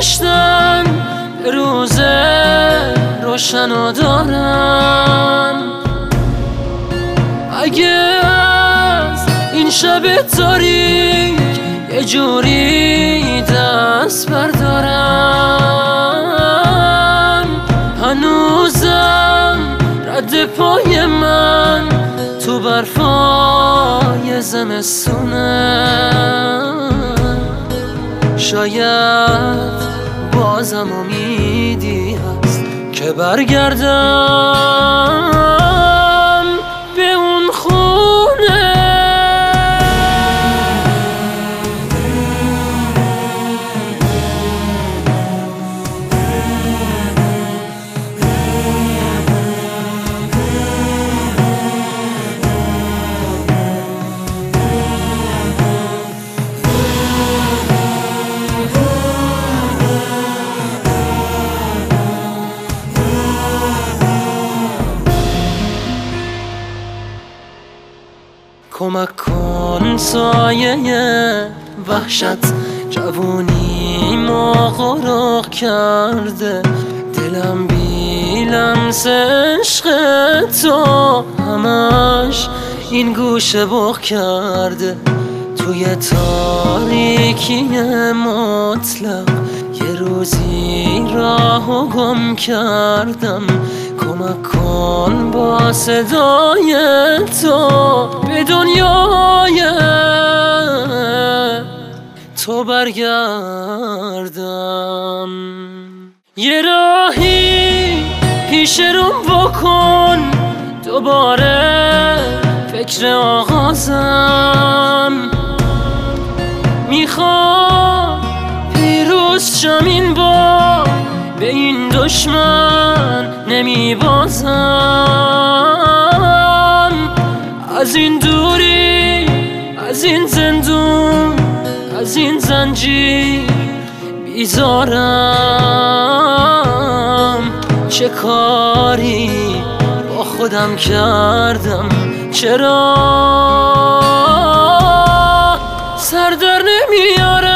گذاشتن به روز روشن دارم. اگه از این شب تاریک یه جوری دست بردارم، هنوزم رد پای من تو برفای زمستونه. شاید بازم امیدی هست که برگردم به اون خونه. کمک کن سایه وحشت جوونیمو غرق کرده، دلم بی لمس عشق تو همش این گوشه بغ کرده. توی تاریکی مطلق یه روزی راهو گم کردم. کمک کن با صدای تو به دنیای تو برگردم. یه راهی پیش روم بکن، دوباره فکر آغازم. میخوام پیروز شم این بار، به این دشمن نمیبازم. از این دوری، از این زندون، از این زنجیر بیزارم. چه کاری با خودم کردم، چرا سر در نمیارم.